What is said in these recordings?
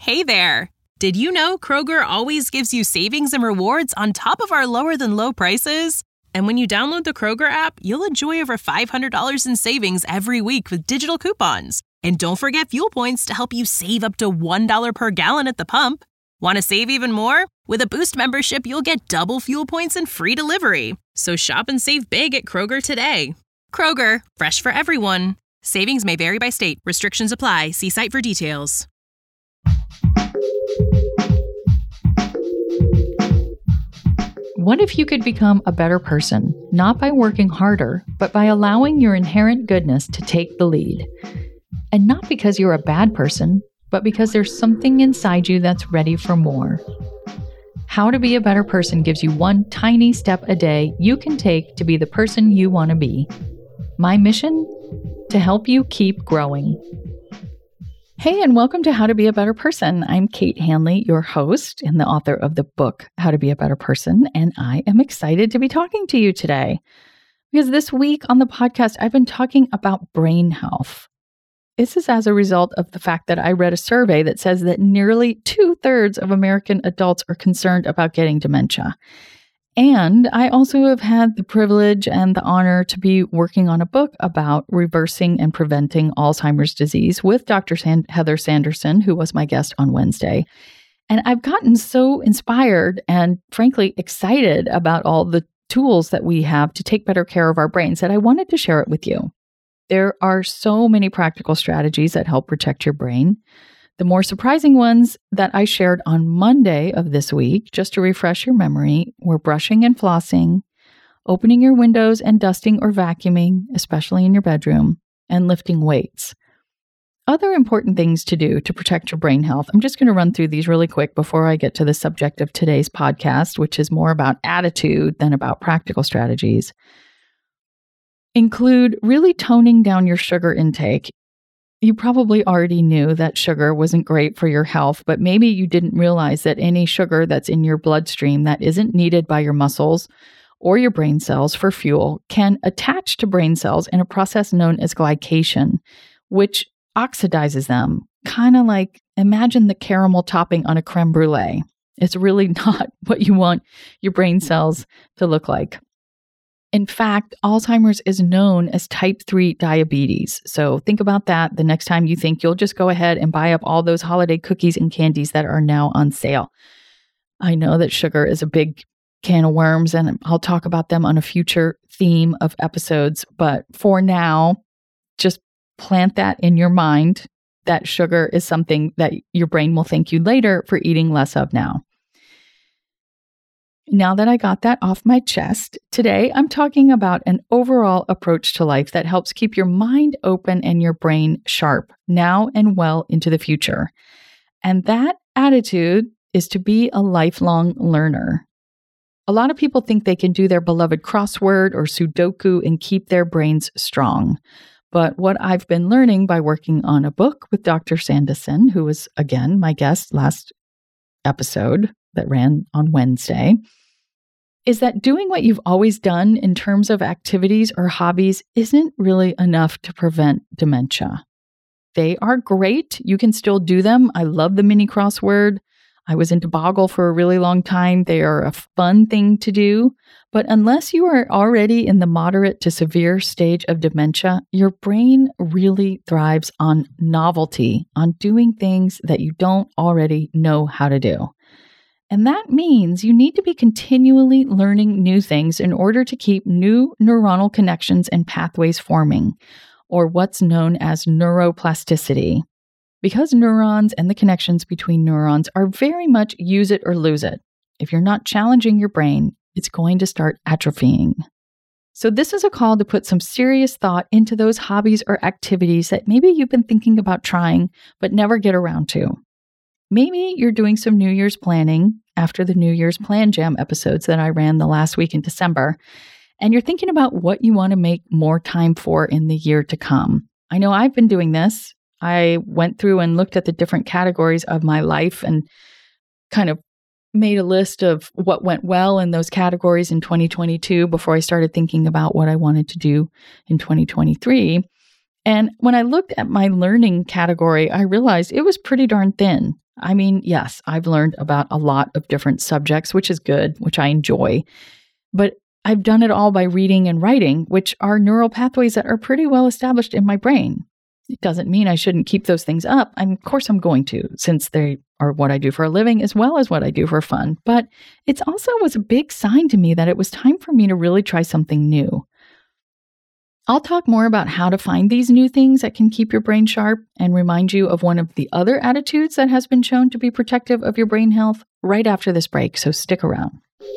Hey there! Did you know Kroger always gives you savings and rewards on top of our lower-than-low prices? And when you download the Kroger app, you'll enjoy over $500 in savings every week with digital coupons. And don't forget fuel points to help you save up to $1 per gallon at the pump. Want to save even more? With a Boost membership, you'll get double fuel points and free delivery. So shop and save big at Kroger today. Kroger, fresh for everyone. Savings may vary by state. Restrictions apply. See site for details. What if you could become a better person, not by working harder, but by allowing your inherent goodness to take the lead? And not because you're a bad person, but because there's something inside you that's ready for more. How to Be a Better Person gives you one tiny step a day you can take to be the person you want to be. My mission? To help you keep growing. Hey, and welcome to How to Be a Better Person. I'm Kate Hanley, your host and the author of the book, How to Be a Better Person, and I am excited to be talking to you today. Because this week on the podcast, I've been talking about brain health. This is as a result of the fact that I read a survey that says that nearly 2/3 of American adults are concerned about getting dementia. And I also have had the privilege and the honor to be working on a book about reversing and preventing Alzheimer's disease with Dr. Heather Sanderson, who was my guest on Wednesday. And I've gotten so inspired and frankly excited about all the tools that we have to take better care of our brains that I wanted to share it with you. There are so many practical strategies that help protect your brain. The more surprising ones that I shared on Monday of this week, just to refresh your memory, were brushing and flossing, opening your windows and dusting or vacuuming, especially in your bedroom, and lifting weights. Other important things to do to protect your brain health, I'm just going to run through these really quick before I get to the subject of today's podcast, which is more about attitude than about practical strategies. Include really toning down your sugar intake. You probably already knew that sugar wasn't great for your health, but maybe you didn't realize that any sugar that's in your bloodstream that isn't needed by your muscles or your brain cells for fuel can attach to brain cells in a process known as glycation, which oxidizes them. Kind of like imagine the caramel topping on a creme brulee. It's really not what you want your brain cells to look like. In fact, Alzheimer's is known as type 3 diabetes. So think about that the next time you think you'll just go ahead and buy up all those holiday cookies and candies that are now on sale. I know that sugar is a big can of worms, and I'll talk about them on a future theme of episodes. But for now, just plant that in your mind that sugar is something that your brain will thank you later for eating less of now. Now that I got that off my chest, today I'm talking about an overall approach to life that helps keep your mind open and your brain sharp now and well into the future. And that attitude is to be a lifelong learner. A lot of people think they can do their beloved crossword or Sudoku and keep their brains strong. But what I've been learning by working on a book with Dr. Sanderson, who was, again, my guest last episode that ran on Wednesday, is that doing what you've always done in terms of activities or hobbies isn't really enough to prevent dementia. They are great. You can still do them. I love the mini crossword. I was into Boggle for a really long time. They are a fun thing to do. But unless you are already in the moderate to severe stage of dementia, your brain really thrives on novelty, on doing things that you don't already know how to do. And that means you need to be continually learning new things in order to keep new neuronal connections and pathways forming, or what's known as neuroplasticity. Because neurons and the connections between neurons are very much use it or lose it. If you're not challenging your brain, it's going to start atrophying. So this is a call to put some serious thought into those hobbies or activities that maybe you've been thinking about trying, but never get around to. Maybe you're doing some New Year's planning after the New Year's Plan Jam episodes that I ran the last week in December, and you're thinking about what you want to make more time for in the year to come. I know I've been doing this. I went through and looked at the different categories of my life and kind of made a list of what went well in those categories in 2022 before I started thinking about what I wanted to do in 2023. And when I looked at my learning category, I realized it was pretty darn thin. I mean, yes, I've learned about a lot of different subjects, which is good, which I enjoy. But I've done it all by reading and writing, which are neural pathways that are pretty well established in my brain. It doesn't mean I shouldn't keep those things up. Of course I'm going to, since they are what I do for a living as well as what I do for fun. But it also was a big sign to me that it was time for me to really try something new. I'll talk more about how to find these new things that can keep your brain sharp and remind you of one of the other attitudes that has been shown to be protective of your brain health right after this break, so stick around.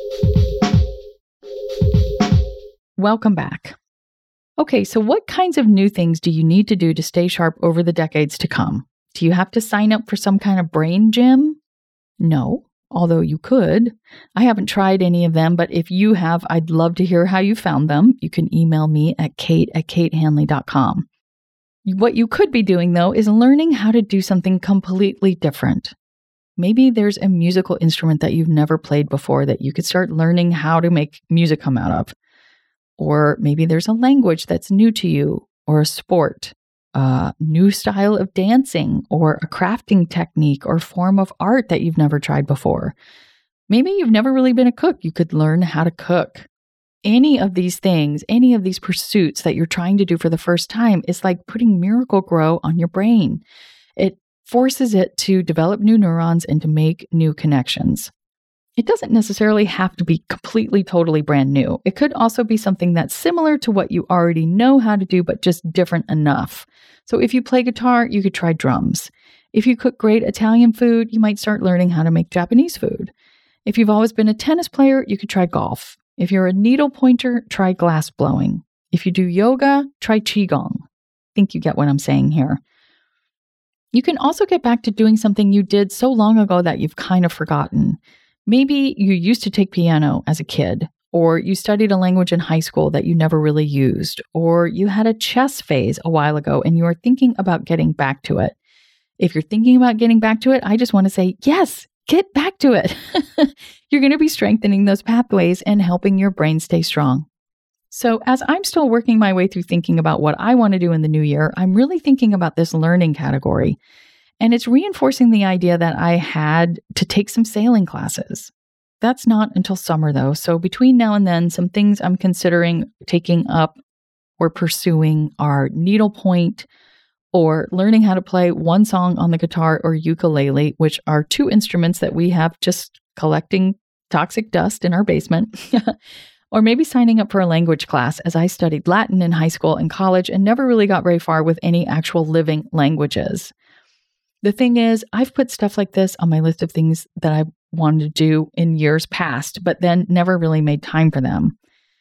Welcome back. Okay, so what kinds of new things do you need to do to stay sharp over the decades to come? Do you have to sign up for some kind of brain gym? No, although you could. I haven't tried any of them, but if you have, I'd love to hear how you found them. You can email me at kate@katehanley.com. What you could be doing, though, is learning how to do something completely different. Maybe there's a musical instrument that you've never played before that you could start learning how to make music come out of. Or maybe there's a language that's new to you, or a sport, a new style of dancing, or a crafting technique or form of art that you've never tried before. Maybe you've never really been a cook. You could learn how to cook. Any of these things, any of these pursuits that you're trying to do for the first time is like putting Miracle-Gro on your brain. It forces it to develop new neurons and to make new connections. It doesn't necessarily have to be completely, totally brand new. It could also be something that's similar to what you already know how to do, but just different enough. So if you play guitar, you could try drums. If you cook great Italian food, you might start learning how to make Japanese food. If you've always been a tennis player, you could try golf. If you're a needle pointer, try glass blowing. If you do yoga, try Qigong. I think you get what I'm saying here. You can also get back to doing something you did so long ago that you've kind of forgotten. Maybe you used to take piano as a kid, or you studied a language in high school that you never really used, or you had a chess phase a while ago and you are thinking about getting back to it. If you're thinking about getting back to it, I just want to say, yes, get back to it. You're going to be strengthening those pathways and helping your brain stay strong. So as I'm still working my way through thinking about what I want to do in the new year, I'm really thinking about this learning category. And it's reinforcing the idea that I had to take some sailing classes. That's not until summer, though. So between now and then, some things I'm considering taking up or pursuing are needlepoint or learning how to play one song on the guitar or ukulele, which are two instruments that we have just collecting toxic dust in our basement. Or maybe signing up for a language class, as I studied Latin in high school and college and never really got very far with any actual living languages. The thing is, I've put stuff like this on my list of things that I wanted to do in years past, but then never really made time for them.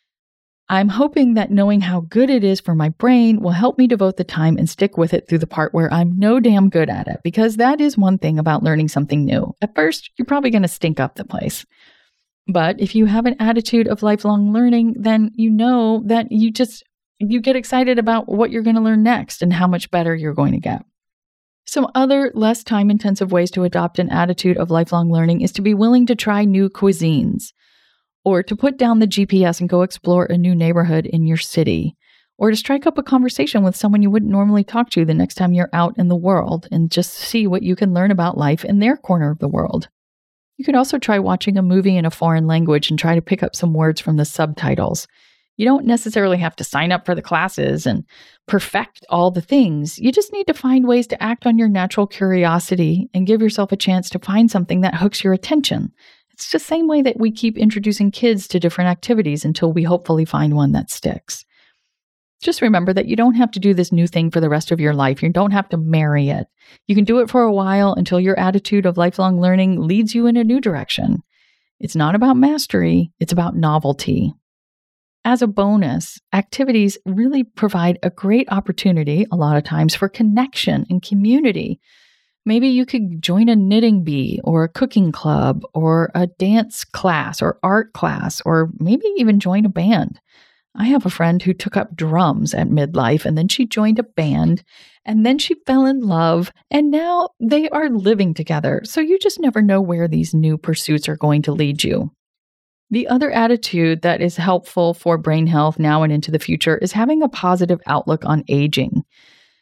I'm hoping that knowing how good it is for my brain will help me devote the time and stick with it through the part where I'm no damn good at it, because that is one thing about learning something new. At first, you're probably going to stink up the place. But if you have an attitude of lifelong learning, then you know that you get excited about what you're going to learn next and how much better you're going to get. Some other less time-intensive ways to adopt an attitude of lifelong learning is to be willing to try new cuisines, or to put down the GPS and go explore a new neighborhood in your city, or to strike up a conversation with someone you wouldn't normally talk to the next time you're out in the world and just see what you can learn about life in their corner of the world. You could also try watching a movie in a foreign language and try to pick up some words from the subtitles. You don't necessarily have to sign up for the classes and perfect all the things. You just need to find ways to act on your natural curiosity and give yourself a chance to find something that hooks your attention. It's the same way that we keep introducing kids to different activities until we hopefully find one that sticks. Just remember that you don't have to do this new thing for the rest of your life. You don't have to marry it. You can do it for a while until your attitude of lifelong learning leads you in a new direction. It's not about mastery, it's about novelty. As a bonus, activities really provide a great opportunity, a lot of times, for connection and community. Maybe you could join a knitting bee or a cooking club or a dance class or art class, or maybe even join a band. I have a friend who took up drums at midlife, and then she joined a band, and then she fell in love, and now they are living together. So you just never know where these new pursuits are going to lead you. The other attitude that is helpful for brain health now and into the future is having a positive outlook on aging.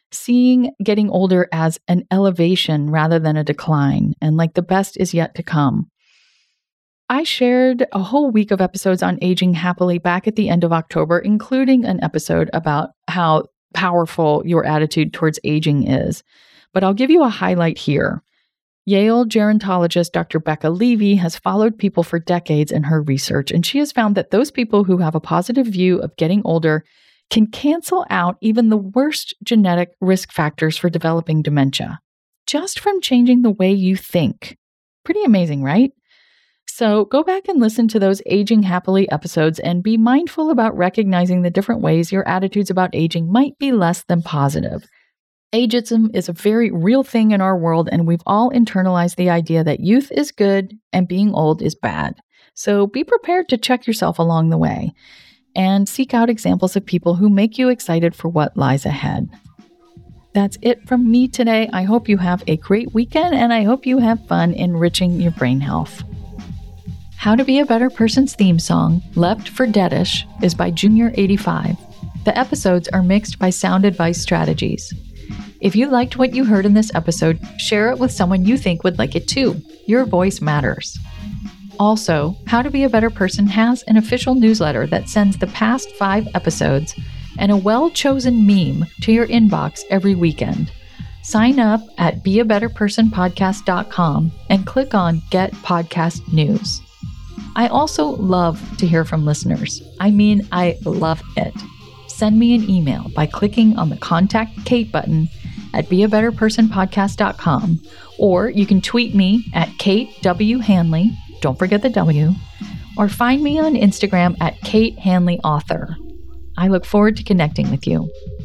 seeing getting older as an elevation rather than a decline, and like the best is yet to come. I shared a whole week of episodes on aging happily back at the end of October, including an episode about how powerful your attitude towards aging is. But I'll give you a highlight here. Yale gerontologist Dr. Becca Levy has followed people for decades in her research, and she has found that those people who have a positive view of getting older can cancel out even the worst genetic risk factors for developing dementia, just from changing the way you think. Pretty amazing, right? So go back and listen to those Aging Happily episodes and be mindful about recognizing the different ways your attitudes about aging might be less than positive. Ageism is a very real thing in our world, and we've all internalized the idea that youth is good and being old is bad. So be prepared to check yourself along the way and seek out examples of people who make you excited for what lies ahead. That's it from me today. I hope you have a great weekend, and I hope you have fun enriching your brain health. How to Be a Better Person's theme song, Left for Deadish, is by Junior85. The episodes are mixed by Sound Advice Strategies. If you liked what you heard in this episode, share it with someone you think would like it too. Your voice matters. Also, How to Be a Better Person has an official newsletter that sends the past 5 episodes and a well-chosen meme to your inbox every weekend. Sign up at beabetterpersonpodcast.com and click on Get Podcast News. I also love to hear from listeners. I mean, I love it. Send me an email by clicking on the Contact Kate button at beabetterpersonpodcast.com, or you can tweet me at Kate W. Hanley, don't forget the W, or find me on Instagram at Kate Hanley Author. I look forward to connecting with you.